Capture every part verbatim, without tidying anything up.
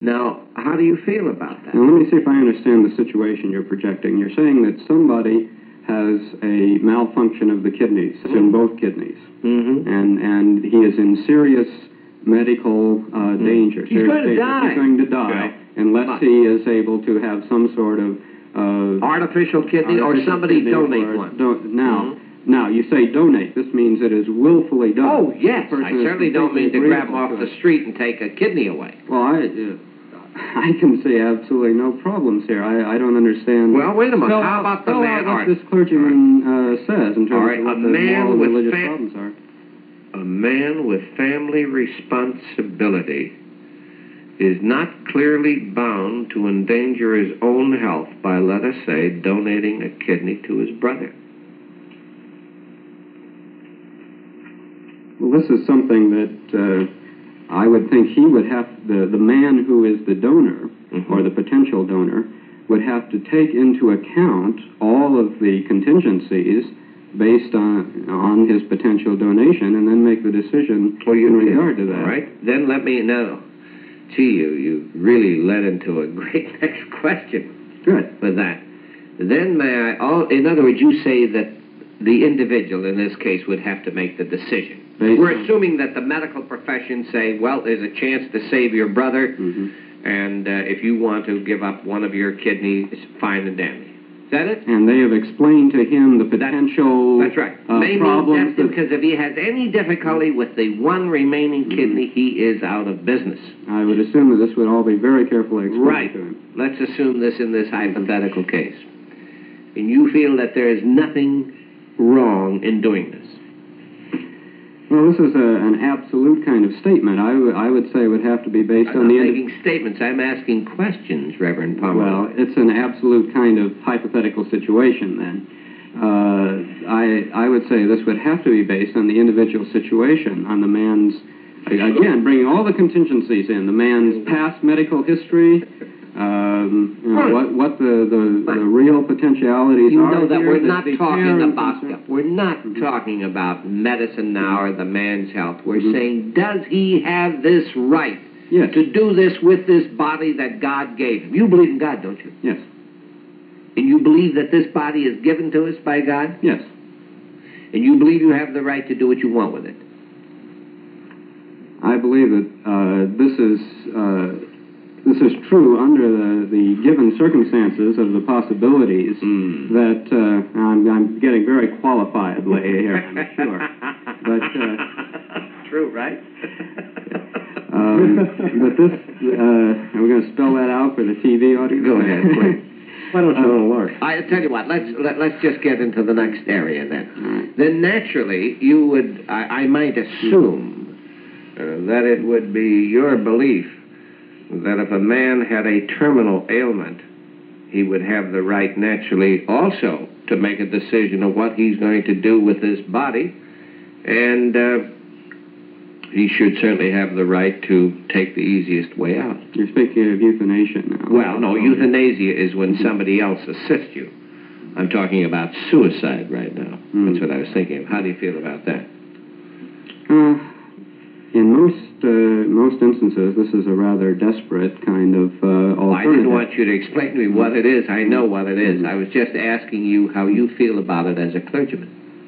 Now, how do you feel about that? Now, let me see if I understand the situation you're projecting. You're saying that somebody has a malfunction of the kidneys, mm-hmm. in both kidneys, mm-hmm. and, and he is in serious medical uh, mm-hmm. danger. He's going to die. He's going to die yeah. unless Much. he is able to have some sort of uh, artificial kidney artificial or somebody kidney donate or one. Do now, mm-hmm. now, you say donate. This means it is willfully done. Oh, yes. I certainly don't mean to grab him off to the street and take a kidney away. Well, I... Uh, I can see absolutely no problems here. I, I don't understand. Well, wait a minute. Spell, How about the man? What this clergyman uh, says in terms right. of what a the man moral with and religious fam- problems are. A man with family responsibility is not clearly bound to endanger his own health by, let us say, donating a kidney to his brother. Well, this is something that... Uh, I would think he would have, the, the man who is the donor, mm-hmm. or the potential donor, would have to take into account all of the contingencies based on on his potential donation and then make the decision well, you in did. regard to that. All right. Then let me know. Gee, you, you really led into a great next question. Good. With that. Then may I, all, in other words, you say that the individual in this case would have to make the decision. Based We're on. assuming that the medical profession say, well, there's a chance to save your brother, mm-hmm. and uh, if you want to give up one of your kidneys, fine and dandy. Is that it? And they have explained to him the potential That's, that's right. uh, Maybe problems. That, because if he has any difficulty with the one remaining mm-hmm. kidney, he is out of business. I would assume that this would all be very carefully explained right. to him. Let's assume this in this hypothetical case. And you feel that there is nothing wrong in doing this. Well, this is a, an absolute kind of statement. I, I would say it would have to be based I'm on not the... making statements. I'm asking questions, Reverend Palmer. Well, it's an absolute kind of hypothetical situation, then. Uh, I, I would say this would have to be based on the individual situation, on the man's... Again, bringing all the contingencies in. The man's past medical history... Um, you know, what, what the, the, the real potentialities you are. You know that here, we're the, not the talking about concern. we're not mm-hmm. talking about medicine now or the man's health. We're mm-hmm. saying, does he have this right yes. to do this with this body that God gave him? You believe in God, don't you? Yes. And you believe that this body is given to us by God? Yes. And you believe you have the right to do what you want with it? I believe that uh, this is... Uh, This is true under the, the given circumstances of the possibilities mm. that uh, I'm, I'm getting very qualifiedly here, I'm sure. But uh, true, right? um, but this, uh, are we going to spell that out for the T V audience? Go ahead, please. Why don't you uh, Lord? I tell you what. Let's let, let's just get into the next area then. Right. Then naturally, you would I, I might assume uh, that it would be your belief that if a man had a terminal ailment, he would have the right naturally also to make a decision of what he's going to do with his body, and uh, he should certainly have the right to take the easiest way out. You're speaking of euthanasia now. Well, no, euthanasia is when somebody else assists you. I'm talking about suicide right now. Mm. That's what I was thinking of. How do you feel about that? Uh, in most uh, most instances, this is a rather desperate kind of uh, alternative. I didn't want you to explain to me what it is. I know what it is. I was just asking you how you feel about it as a clergyman.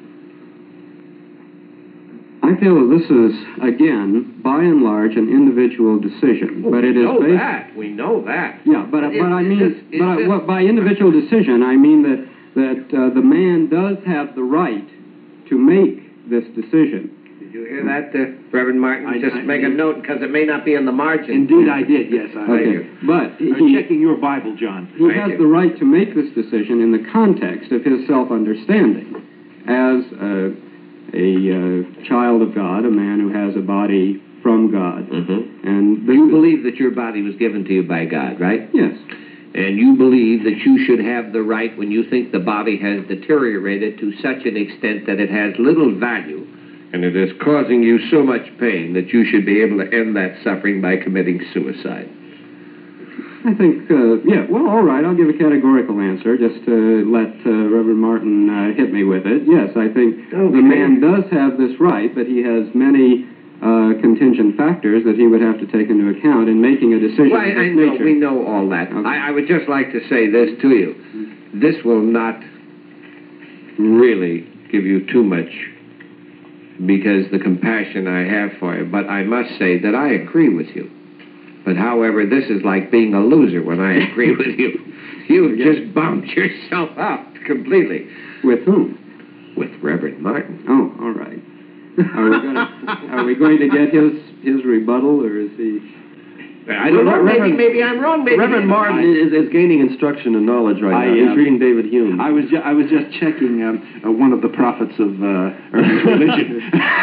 I feel that this is, again, by and large, an individual decision. Well, but it we is know based... that. We know that. Yeah, but, but, is, but I mean, is this, but I, this... what, by individual decision, I mean that, that uh, the man does have the right to make this decision. Did you hear that, uh, Reverend Martin? I, Just I, make I, a note, because it may not be in the margin. Indeed, I did, yes. I, okay. But I'm he, checking your Bible, John. He Thank has you. the right to make this decision in the context of his self-understanding as a, a uh, child of God, a man who has a body from God. Mm-hmm. And you believe that your body was given to you by God, right? Yes. And you believe that you should have the right, when you think the body has deteriorated to such an extent that it has little value, and it is causing you so much pain, that you should be able to end that suffering by committing suicide. I think, uh, yeah, well, all right, I'll give a categorical answer just to let uh, Reverend Martin uh, hit me with it. Yes, I think Okay. the man does have this right, but he has many uh, contingent factors that he would have to take into account in making a decision Well, of I, I this know, nature. we know all that. Okay. I, I would just like to say this to you. This will not really give you too much because the compassion I have for you, but I must say that I agree with you. But however, this is like being a loser when I agree with you. You've just bumped yourself up completely. With whom? With Reverend Martin. Oh, all right. Are we going to, are we going to get his, his rebuttal, or is he... I don't know, maybe, maybe I'm wrong. Maybe Reverend Martin I- is, is gaining instruction and knowledge right I, now. uh, He's reading David Hume. I was ju- I was just checking um, uh, one of the prophets of uh, Ernest religion.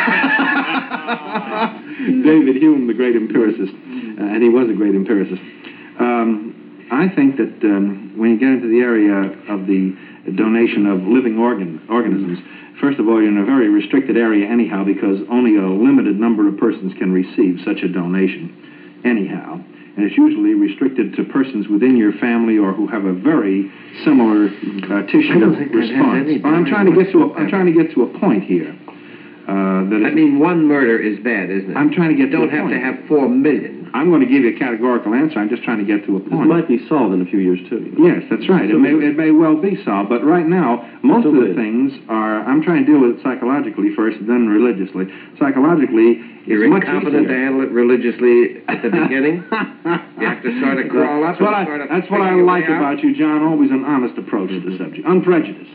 David Hume, the great empiricist, uh, and he was a great empiricist. Um, I think that um, when you get into the area of the donation of living organ organisms, first of all, you're in a very restricted area anyhow, because only a limited number of persons can receive such a donation anyhow. And it's usually restricted to persons within your family or who have a very similar uh, tissue I don't think that has response. any But I'm trying to get to a, I'm trying to get to a point here. Uh, that I is, mean, one murder is bad, isn't it? I'm trying to get You to don't a have to point. have four million. I'm going to give you a categorical answer. I'm just trying to get to a This point. might be solved in a few years, too. you know. Yes, that's right. It may, it may well be solved, but right now, most of Still the is. things are, I'm trying to deal with it psychologically first, then religiously. Psychologically, You're it's much incompetent to easier. handle it religiously at the beginning. You have to sort of crawl up That's what and I, sort of that's what I figure your like way out. about you, John, always an honest approach to the subject, unprejudiced.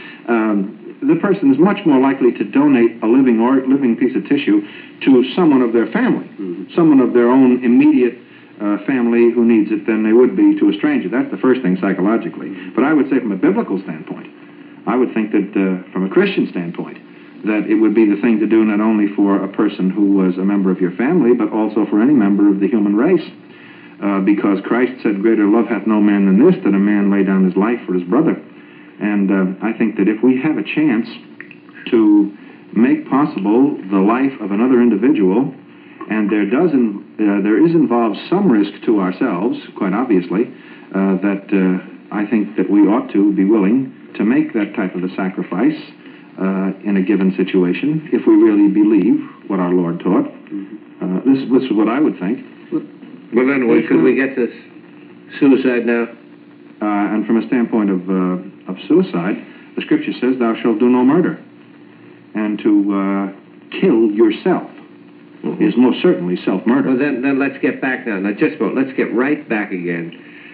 Um, the person is much more likely to donate a living or living piece of tissue to someone of their family, someone of their own immediate uh, family who needs it than they would be to a stranger. That's the first thing psychologically. But I would say from a biblical standpoint, I would think that uh, from a Christian standpoint, that it would be the thing to do not only for a person who was a member of your family, but also for any member of the human race. Uh, because Christ said, greater love hath no man than this, that a man lay down his life for his brother. And uh, I think that if we have a chance to make possible the life of another individual, and there does in, uh, there is involved some risk to ourselves, quite obviously, uh, that uh, I think that we ought to be willing to make that type of a sacrifice uh, in a given situation, if we really believe what our Lord taught. Uh, this, this is what I would think. Well, then, we, could we get to suicide now? Uh, and from a standpoint of, uh, of suicide, the Scripture says, thou shalt do no murder. And to uh, kill yourself Mhm. is most certainly self-murder. Well, then, then let's get back now. Now, just a moment. Let's get right back again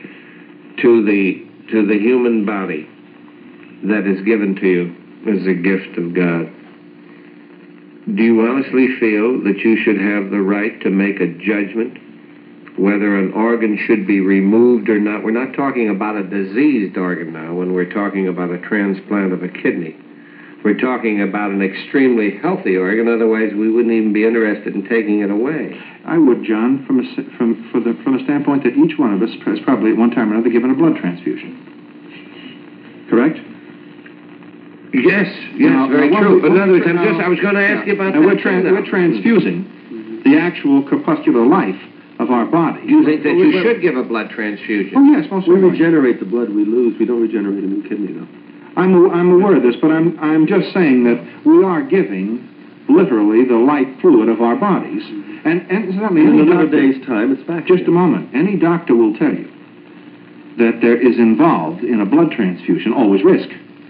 to the to the human body that is given to you as a gift of God. Do you honestly feel that you should have the right to make a judgment whether an organ should be removed or not? We're not talking about a diseased organ now when we're talking about a transplant of a kidney. We're talking about an extremely healthy organ, otherwise we wouldn't even be interested in taking it away. I would, John, from a, s- from, for the, from a standpoint that each one of us has probably at one time or another given a blood transfusion. Correct? Yes, yes, Now- very now, what true. we- But in what other we words, I'm tra- just, I was going to ask you about Now, that. we're, tran- too now. we're transfusing the actual corpuscular life of our body. Do you think that Well, you we- should give a blood transfusion? Oh, yes, most We certainly. regenerate the blood we lose. We don't regenerate a new kidney, though. I'm, a- I'm aware of this, but I'm, I'm just saying that we are giving, literally, the life fluid of our bodies. And, and incidentally, In any another doctor, day's time, it's back. just a again. moment, any doctor will tell you that there is involved in a blood transfusion always risk.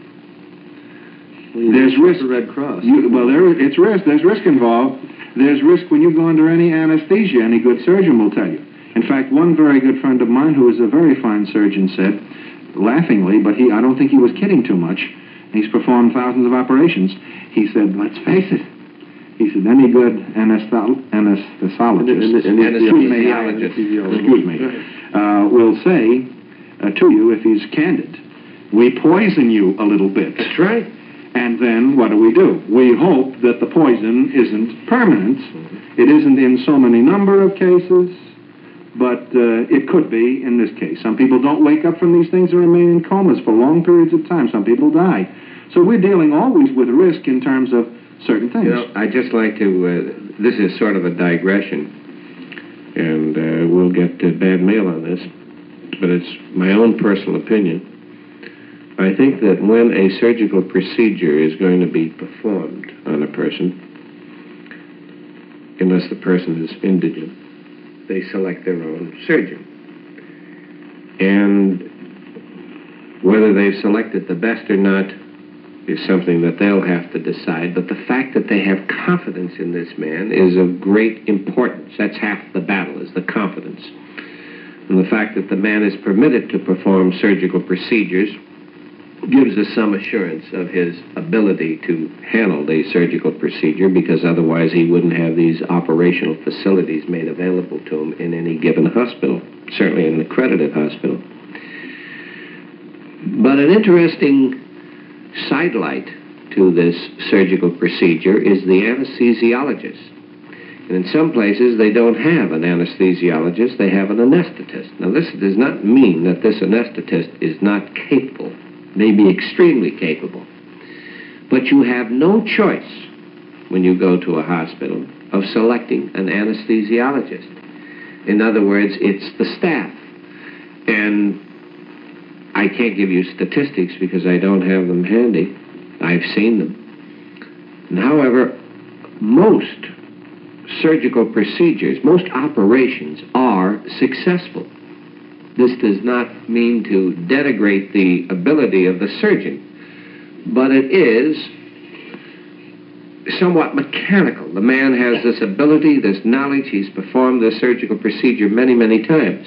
Well, you There's just risk. The Red Cross. You, well, there, it's risk. There's risk involved. There's risk when you go under any anesthesia. Any good surgeon will tell you. In fact, one very good friend of mine, who is a very fine surgeon, said, laughingly, but he, I don't think he was kidding too much, he's performed thousands of operations, he said, let's face it, he said, any good anesto- anesthesiologist, And- and- and- excuse me, Anesthesiologist. excuse me, uh, will say uh, to you, if he's candid, we poison you a little bit. That's right. And then what do we do? We hope that the poison isn't permanent. It isn't in so many number of cases, but uh, it could be in this case. Some people don't wake up from these things and remain in comas for long periods of time. Some people die. So we're dealing always with risk in terms of certain things. You know, I'd just like to, uh, this is sort of a digression, and uh, we'll get uh, bad mail on this, but it's my own personal opinion. I think that when a surgical procedure is going to be performed on a person, unless the person is indigent, they select their own surgeon. And whether they've selected the best or not is something that they'll have to decide, but the fact that they have confidence in this man is of great importance. That's half the battle, is the confidence. And the fact that the man is permitted to perform surgical procedures gives us some assurance of his ability to handle the surgical procedure, because otherwise he wouldn't have these operational facilities made available to him in any given hospital, certainly in an accredited hospital. But an interesting sidelight to this surgical procedure is the anesthesiologist. And in some places they don't have an anesthesiologist, they have an anesthetist. Now this does not mean that this anesthetist is not capable, may be extremely capable. But you have no choice when you go to a hospital of selecting an anesthesiologist. In other words, it's the staff. And I can't give you statistics because I don't have them handy. I've seen them. And however, most surgical procedures, most operations are successful. This does not mean to denigrate the ability of the surgeon, but it is somewhat mechanical. The man has this ability, this knowledge. He's performed this surgical procedure many, many times.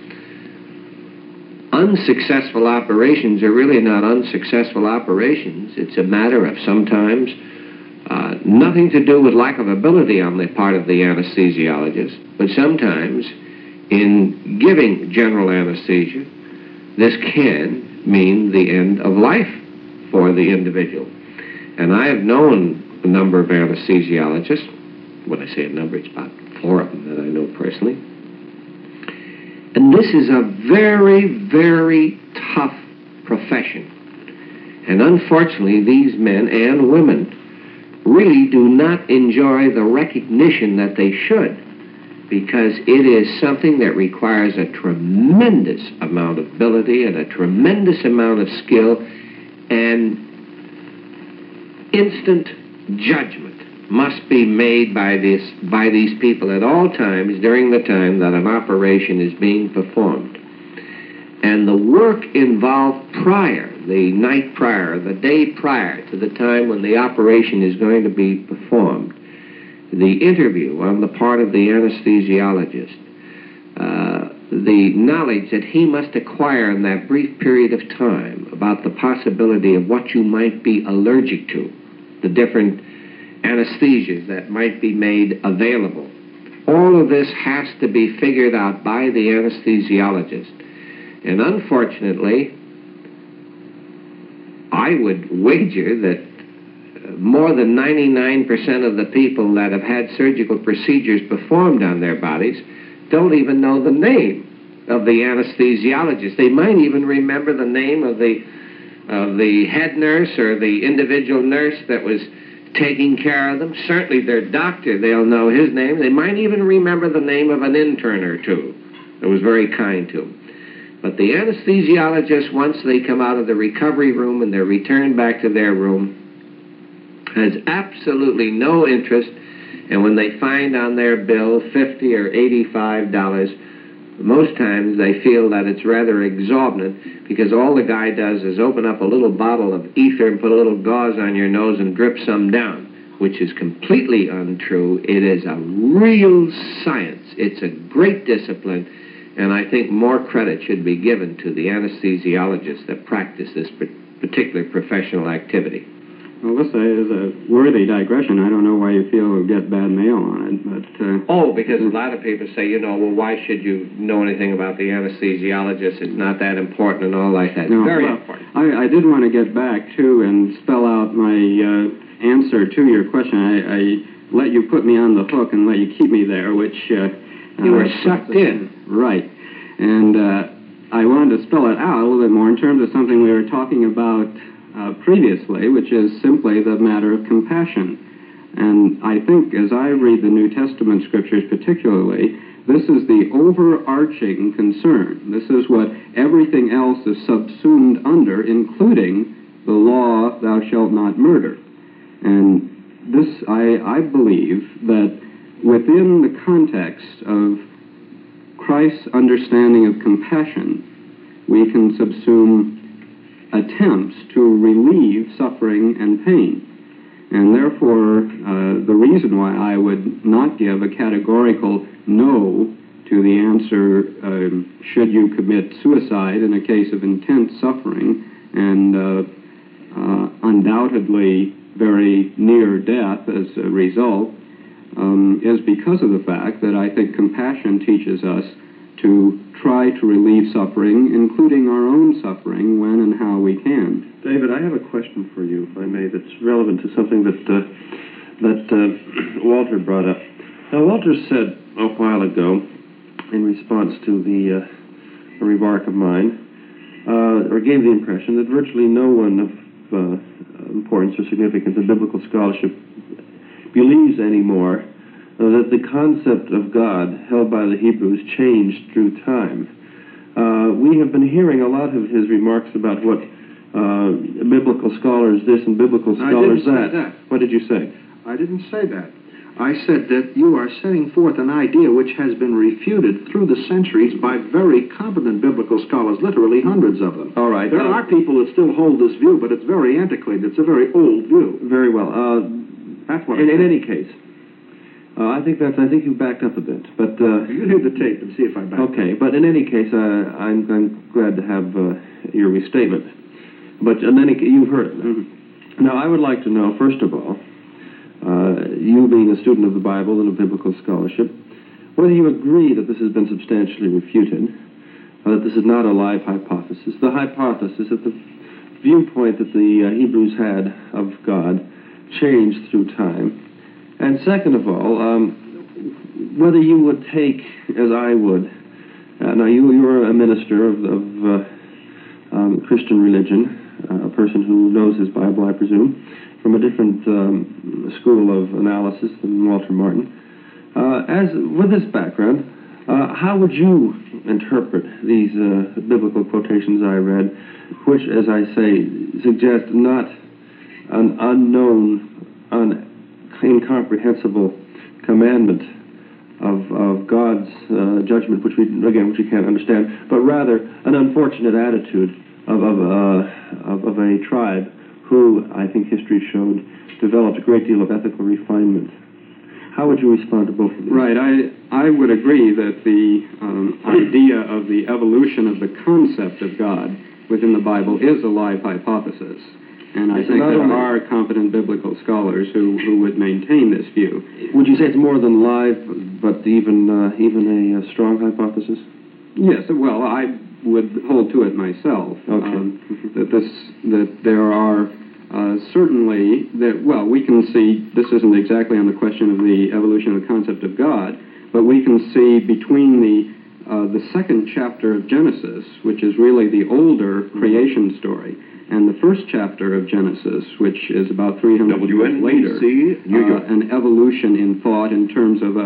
Unsuccessful operations are really not unsuccessful operations. It's a matter of sometimes uh, nothing to do with lack of ability on the part of the anesthesiologist, but sometimes in giving general anesthesia, this can mean the end of life for the individual. And I have known a number of anesthesiologists. When I say a number, it's about four of them that I know personally. And this is a very, very tough profession. And unfortunately, these men and women really do not enjoy the recognition that they should, because it is something that requires a tremendous amount of ability and a tremendous amount of skill and instant judgment must be made by this by these people at all times during the time that an operation is being performed. And the work involved prior, the night prior, the day prior to the time when the operation is going to be performed, the interview on the part of the anesthesiologist, uh, the knowledge that he must acquire in that brief period of time about the possibility of what you might be allergic to, the different anesthesias that might be made available. All of this has to be figured out by the anesthesiologist. And unfortunately, I would wager that more than ninety-nine percent of the people that have had surgical procedures performed on their bodies don't even know the name of the anesthesiologist. They might even remember the name of the, of the head nurse or the individual nurse that was taking care of them. Certainly their doctor, they'll know his name. They might even remember the name of an intern or two that was very kind to them. But the anesthesiologist, once they come out of the recovery room and they're returned back to their room, has absolutely no interest. And when they find on their bill fifty or eighty-five dollars, most times they feel that it's rather exorbitant, because all the guy does is open up a little bottle of ether and put a little gauze on your nose and drip some down, which is completely untrue. It is a real science. It's a great discipline, and I think more credit should be given to the anesthesiologists that practice this particular professional activity. Well, this is a worthy digression. I don't know why you feel we'll get bad mail on it, but... Uh, oh, because a lot of people say, you know, well, why should you know anything about the anesthesiologist? It's not that important and all like that. No, Very well, important. I, I did want to get back, too, and spell out my uh, answer to your question. I, I let you put me on the hook and let you keep me there, which... Uh, you were uh, sucked in. Right. And uh, I wanted to spell it out a little bit more in terms of something we were talking about Uh, previously, which is simply the matter of compassion. And I think, as I read the New Testament scriptures particularly, this is the overarching concern. This is what everything else is subsumed under, including the law, thou shalt not murder. And this, I, I believe that within the context of Christ's understanding of compassion, we can subsume attempts to relieve suffering and pain. And therefore, uh, the reason why I would not give a categorical no to the answer, um, should you commit suicide in a case of intense suffering and uh, uh, undoubtedly very near death as a result, um, is because of the fact that I think compassion teaches us to try to relieve suffering, including our own suffering, when and how we can. David, I have a question for you, if I may, that's relevant to something that uh, that uh, Walter brought up. Now, Walter said a while ago, in response to the uh, a remark of mine, uh, or gave the impression that virtually no one of uh, importance or significance in biblical scholarship believes anymore uh, that the concept of God held by the Hebrews changed through time. Uh, we have been hearing a lot of his remarks about what uh, biblical scholars this and biblical scholars I didn't say that. that. What did you say? I didn't say that. I said that you are setting forth an idea which has been refuted through the centuries by very competent biblical scholars, literally hundreds of them. All right. There uh, are people that still hold this view, but it's very antiquated. It's a very old view. Very well. Uh, That's what in, I in said. any case, uh, I think that's. I think you backed up a bit, but. Uh, You hear the tape and see if I back up. Okay, but in any case, uh, I'm, I'm glad to have uh, your restatement. But in any ca- you've heard it now. Mm-hmm. Now, I would like to know, first of all, uh, you being a student of the Bible and of biblical scholarship, whether you agree that this has been substantially refuted, uh, that this is not a live hypothesis. The hypothesis that the viewpoint that the uh, Hebrews had of God changed through time. And second of all, um, whether you would take, as I would, uh, now you you're a minister of, of uh, um, Christian religion, uh, a person who knows his Bible, I presume, from a different um, school of analysis than Walter Martin. Uh, as with this background, uh, how would you interpret these uh, biblical quotations I read, which, as I say, suggest not an unknown, un incomprehensible commandment of, of God's uh, judgment, which we, again, which we can't understand, but rather an unfortunate attitude of, of, uh, of, of a tribe who, I think history showed, developed a great deal of ethical refinement. How would you respond to both of these? Right. I, I would agree that the um, idea of the evolution of the concept of God within the Bible is a live hypothesis. And I It's think not there only- are competent biblical scholars who, who would maintain this view. Would you say it's more than live, but even uh, even a, uh strong hypothesis? Yes, well, I would hold to it myself. Okay. Um, that this, that there are uh, certainly that. Well, we can see this isn't exactly on the question of the evolution of the concept of God, but we can see between the uh, the second chapter of Genesis, which is really the older creation story, and the first chapter of Genesis, which is about three hundred years later, uh, an evolution in thought in terms of a,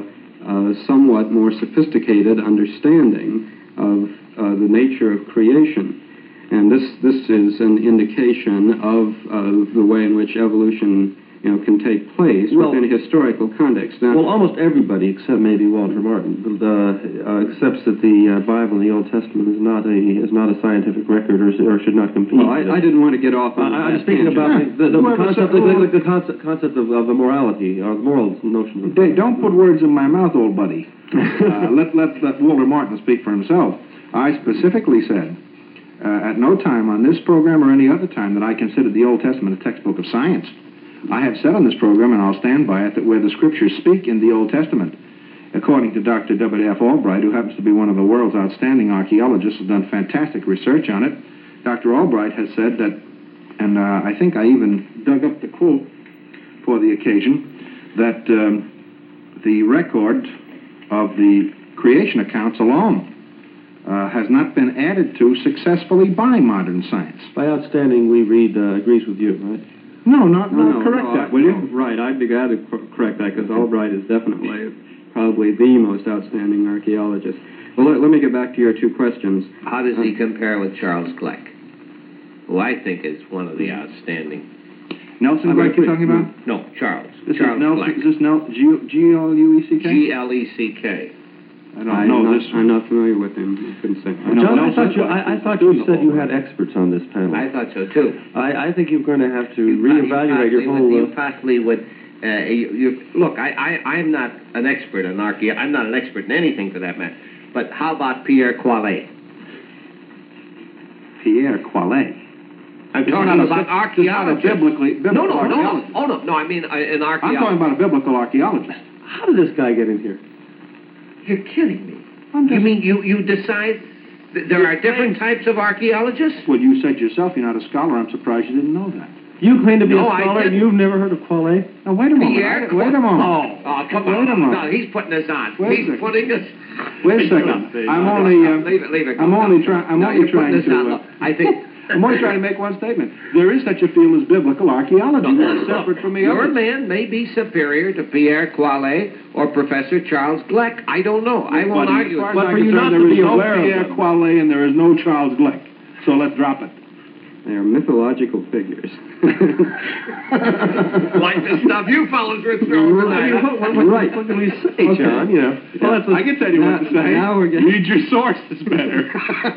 a, a somewhat more sophisticated understanding of uh, the nature of creation. And this, this is an indication of uh, the way in which evolution, you know, can take place Well- within a historical context. Now, Well, almost everybody, except maybe Walter Martin, uh, uh, accepts that the uh, Bible in the Old Testament is not a is not a scientific record, or, or should not compete. well, I, I didn't want to get off on I, I'm that speaking tangent. about the, the, the, Whoever concept, said- the, the concept, concept of, of the morality, or the moral notion. Of Dave, don't put words in my mouth, old buddy. uh, let, let, let Walter Martin speak for himself. I specifically said, uh, at no time on this program or any other time, that I considered the Old Testament a textbook of science. I have said on this program, and I'll stand by it, that where the Scriptures speak in the Old Testament, according to Doctor W F Albright, who happens to be one of the world's outstanding archaeologists, has done fantastic research on it, Doctor Albright has said that, and uh, I think I even dug up the quote for the occasion, that um, the record of the creation accounts alone uh, has not been added to successfully by modern science. By outstanding, we read uh, agrees with you, right? No, not, No, not no, correct no, that, I- will you? no, Right, I'd be glad to cor- correct that, because Albright is definitely probably the most outstanding archaeologist. Well, let, let me get back to your two questions. How does he compare with Charles Gleck, who I think is one of the outstanding Nelson I Gleck you're agree. talking about? No, Charles. This Charles is Nelson. Gleck. Is this Nel, G, G L U E C K? G L E C K. I don't I'm know not, this I'm one. not familiar with him. I couldn't say. I know John, I Nelson thought you, Gleck I, I is thought doing you the said you whole had thing. experts on this panel. I thought so, too. I, I think you're going to have to You reevaluate your possibly whole... would- You Uh, possibly would... Uh, you, you, look, I, I, I'm not an expert in archaeology. I'm not an expert in anything for that matter. But how about Pierre Qualet? Pierre Qualet. I'm This talking is not a- about this is not a archaeologists. biblically, No, biblical no, no, no. archaeologist. Oh, no, no, I mean uh, an I'm talking archaeologist. about a biblical archaeologist. how did this guy get in here? You're kidding me. I'm You just- mean you, you decide th- there are different types of archaeologists? Well, you said yourself you're not a scholar. I'm surprised you didn't know that. You claim to be No, a I scholar and didn't. you've never heard of Qualet? Now, wait a moment. Pierre I- wait a moment. Oh, oh come Wait on. a moment. No, he's putting us on. Wait a he's second. putting us... Wait a second. I'm only... Uh, leave it, leave it. I'm No, only no. trying... I'm No, only you're putting trying us to... on. Uh, Look, I think... I'm only trying to make one statement. There is such a field as biblical archaeology. No, That's look, separate from the your others. man may be superior to Pierre Qualet or Professor Charles Gleck. I don't know. I won't But argue. As far as But I'm for you concerned, not to there is be no aware of Pierre them. Qualet and there is no Charles Gleck. So let's drop it. They are mythological figures. Like the stuff you fellas were throwing Right. tonight. What, what, Right. what can we say, Okay. John? You know. Well, that's I can tell you what to Now- say. now we're getting- Read your sources better.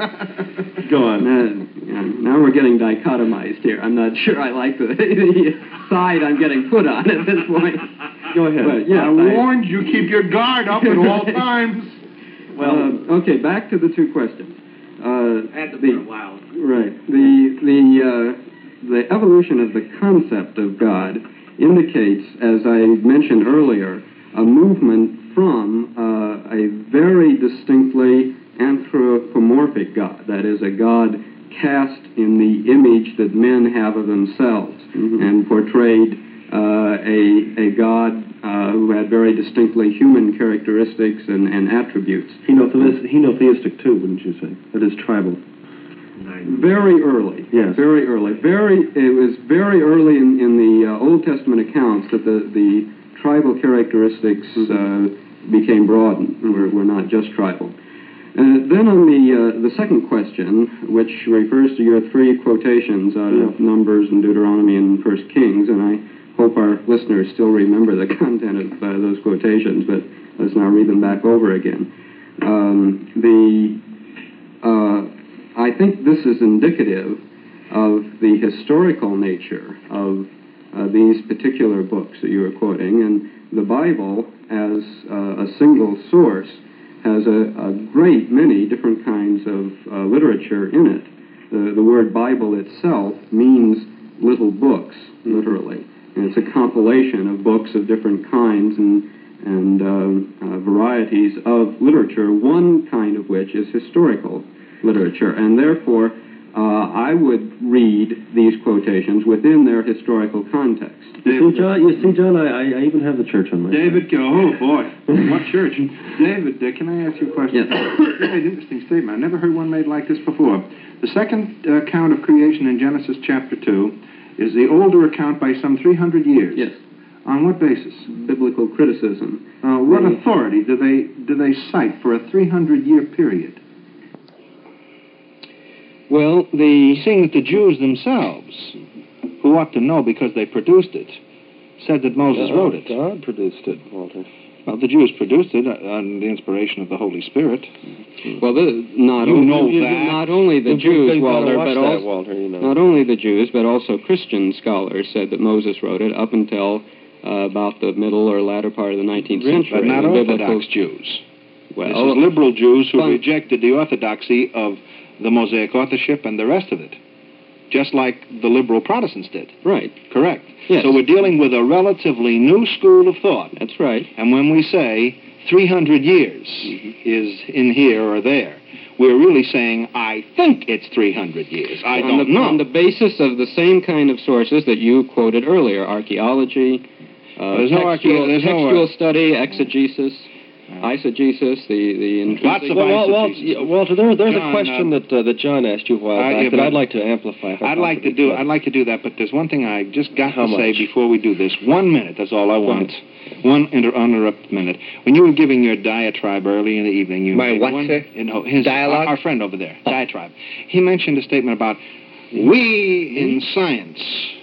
Go on. Now, yeah, now we're getting dichotomized here. I'm not sure I like the, the side I'm getting put on at this point. Go ahead. But, yes, I warned you, keep your guard up at all times. Well, uh, okay, back to the two questions. Uh, Had to the, be a while. Right. The the uh, the evolution of the concept of God indicates, as I mentioned earlier, a movement from uh, a very distinctly anthropomorphic God, that is, a God cast in the image that men have of themselves, Mhm. and portrayed uh, a a God uh, who had very distinctly human characteristics and, and attributes. Henotheis- henotheistic, too, wouldn't you say? That is tribal. Very early. Yes. Very early. Very. It was very early in, in the uh, Old Testament accounts that the, the tribal characteristics uh, became broadened. We're, we're not just tribal. Uh, then on the uh, the second question, which refers to your three quotations out of Yeah. Numbers and Deuteronomy and First Kings, and I hope our listeners still remember the content of uh, those quotations, but let's now read them back over again. Um, the uh, I think this is indicative of the historical nature of uh, these particular books that you were quoting, and the Bible, as uh, a single source, has a, a great many different kinds of uh, literature in it. The, the word Bible itself means little books, literally, and it's a compilation of books of different kinds and and um, uh, varieties of literature, one kind of which is historical literature, and therefore uh, I would read these quotations within their historical context. You see, John, you see, John I, I even have the church on my side. David, oh boy, what church? David, uh, can I ask you a question? Yes. You made an interesting statement. I've never heard one made like this before. The second uh, account of creation in Genesis chapter two is the older account by some three hundred years. Yes, On what basis? biblical criticism. Uh, what The- authority do they do they cite for a three hundred year period? Well, the Seeing that the Jews themselves, who ought to know because they produced it, said that Moses Uh, wrote it. God produced it, Walter. Well, the Jews produced it uh, on the inspiration of the Holy Spirit. well, the, not You only know you- that. not only the Jews, Walter, but that, also Walter, you know. not only the Jews, but also Christian scholars said that Moses wrote it up until uh, about the middle or latter part of the nineteenth century. But not The Orthodox biblical- Jews. Well, This is liberal Jews who fun- rejected the orthodoxy of the Mosaic authorship and the rest of it, just like the liberal Protestants did. right. Correct. Yes. So we're dealing with a relatively new school of thought. That's right. And when we say three hundred years is in here or there, we're really saying, I think it's three hundred years. I on don't the, know. On the basis of the same kind of sources that you quoted earlier, archaeology, uh, There's no textual, archaeo- there's no, uh, textual study, exegesis, eisegesis, the, the intrinsic... Lots of Well, Wal- Wal- exegesis. yeah, Walter, there, there's John, a question uh, that uh, that John asked you a while Uh, back yeah, that but- I'd like to amplify. if I I'd like to possibly do could. I'd like to do that, but there's one thing I just got How to say much? before we do this. One minute, that's all I want. One inter- uninterrupted minute. When you were giving your diatribe early in the evening, you My made what, one, sir? You know, his Dialogue? Our, our friend over there, diatribe. He mentioned a statement about we in science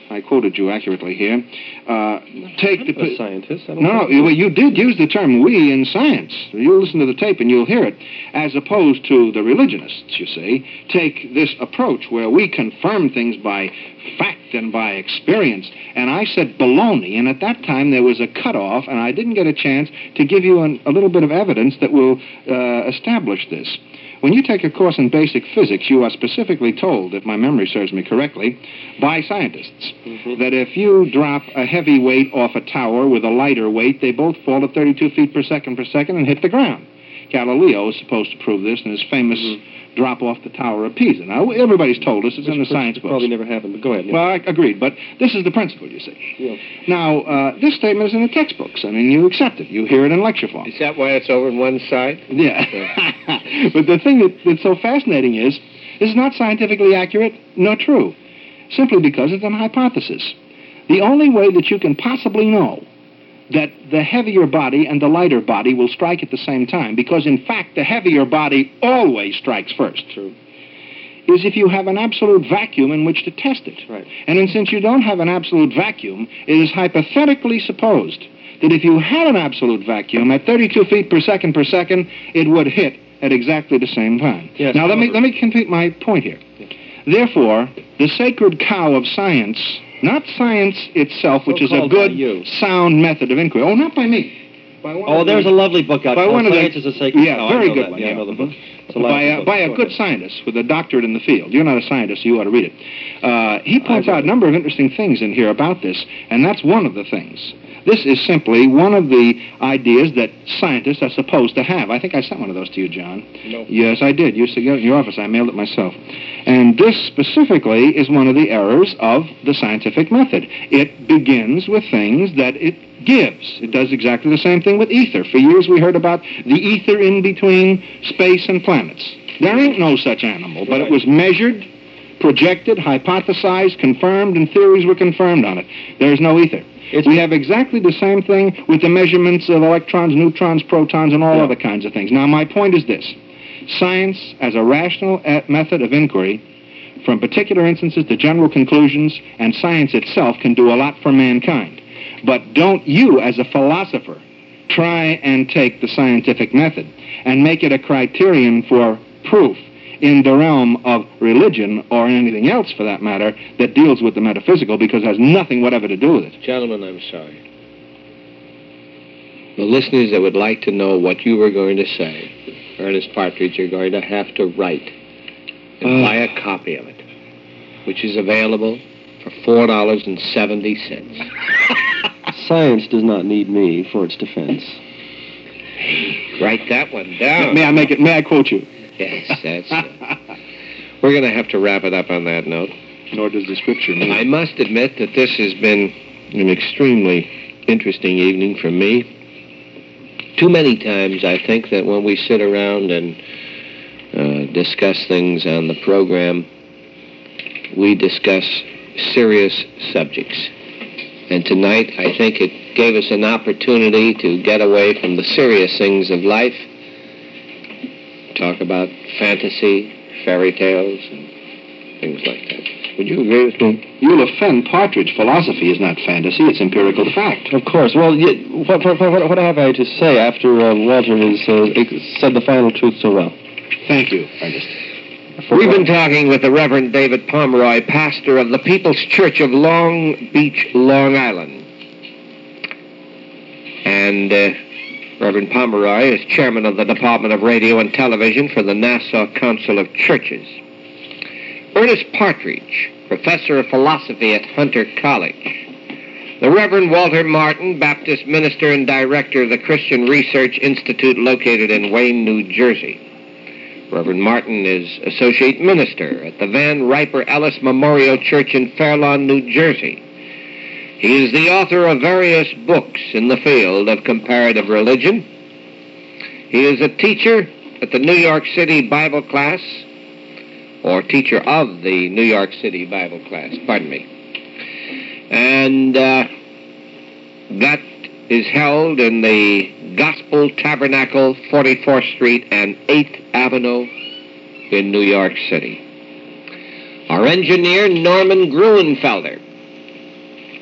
I quoted you accurately here, uh, take the... I'm a scientist. I don't No, no, think- well, you did use the term we in science. You'll listen to the tape and you'll hear it, as opposed to the religionists, you see, take this approach where we confirm things by fact and by experience. And I said baloney, and at that time there was a cutoff, and I didn't get a chance to give you an, a little bit of evidence that will uh, establish this. When you take a course in basic physics, you are specifically told, if my memory serves me correctly, by scientists, Mm-hmm. that if you drop a heavy weight off a tower with a lighter weight, they both fall at thirty-two feet per second per second and hit the ground. Galileo was supposed to prove this in his famous Mm-hmm. drop off the Tower of Pisa. Now, everybody's told us, it's in the science books. Probably never happened, but go ahead. yeah. Well, I agreed, but this is the principle, you see. Yeah. Now, uh, this statement is in the textbooks. I mean, you accept it. You hear it in lecture form. Is that why it's over on one side? Yeah. But the thing that, that's so fascinating is, this is not scientifically accurate nor true, simply because it's an hypothesis. The only way that you can possibly know that the heavier body and the lighter body will strike at the same time, because in fact the heavier body always strikes first, True. is if you have an absolute vacuum in which to test it. Right. And then since you don't have an absolute vacuum, it is hypothetically supposed that if you had an absolute vacuum at thirty-two feet per second per second, it would hit at exactly the same time. Yes, now let me, however- let me complete my point here. Therefore, the sacred cow of science, not science itself, which is a So-called by good, you. sound method of inquiry. Oh, not by me. By one Oh, of there's the- a lovely book out by called one of the- Science is a Sacred yeah, Cow. I very know good that. one, Yeah, yeah. I know the book. It's a by lively a, book. by a Go good ahead. scientist with a doctorate in the field. You're not a scientist, so you ought to read it. Uh, he points read out a it. number of interesting things in here about this, and that's one of the things. This is simply one of the ideas that scientists are supposed to have. I think I sent one of those to you, John. No. Yes, I did. You used to get it in your office. I mailed it myself. And this specifically is one of the errors of the scientific method. It begins with things that it gives. It does exactly the same thing with ether. For years we heard about the ether in between space and planets. There ain't no such animal, but it was measured, projected, hypothesized, confirmed, and theories were confirmed on it. There's no ether. It's- we have exactly the same thing with the measurements of electrons, neutrons, protons, and all Yeah. other kinds of things. Now, my point is this. Science, as a rational uh, method of inquiry, from particular instances to general conclusions, and science itself can do a lot for mankind. But don't you, as a philosopher, try and take the scientific method and make it a criterion for proof in the realm of religion or anything else, for that matter, that deals with the metaphysical, because it has nothing whatever to do with it. Gentlemen, I'm sorry. The listeners that would like to know what you were going to say, Ernest Partridge, are going to have to write and Uh. buy a copy of it, which is available for four dollars and seventy cents. Science does not need me for its defense. Write that one down. May I make it? May I quote you? Yes, that's it. We're going to have to wrap it up on that note. Nor does the scripture mean. I must admit that this has been an extremely interesting evening for me. Too many times I think that when we sit around and uh, discuss things on the program, we discuss serious subjects. And tonight, I think it gave us an opportunity to get away from the serious things of life, talk about fantasy, fairy tales, and things like that. Would you agree with me? You'll offend Partridge. Philosophy is not fantasy, it's empirical fact. Of course. Well, y- what, what, what, what have I to say after uh, Walter has uh, ex- said the final truth so well? Thank you, Ernest. We've been talking with the Reverend David Pomeroy, pastor of the People's Church of Long Beach, Long Island. And uh, Reverend Pomeroy is chairman of the Department of Radio and Television for the Nassau Council of Churches. Ernest Partridge, professor of philosophy at Hunter College. The Reverend Walter Martin, Baptist minister and director of the Christian Research Institute located in Wayne, New Jersey. Reverend Martin is associate minister at the Van Riper Ellis Memorial Church in Fair Lawn, New Jersey. He is the author of various books in the field of comparative religion. He is a teacher at the New York City Bible class, or teacher of the New York City Bible class, pardon me. And uh, that is held in the Gospel Tabernacle, forty-fourth Street and eighth Avenue in New York City. Our engineer, Norman Gruenfelder.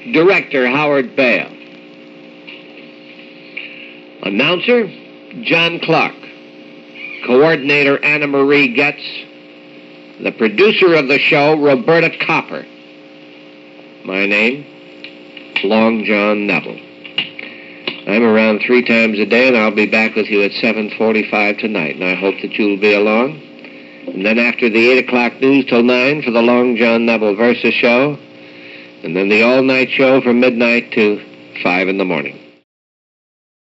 Director Howard Bale. Announcer, John Clark. Coordinator, Anna Marie Getz. The producer of the show, Roberta Copper. My name, Long John Neville. I'm around three times a day, and I'll be back with you at seven forty-five tonight, and I hope that you'll be along. And then after the eight o'clock news till nine for the Long John Neville Versus show, and then the all-night show from midnight to five in the morning.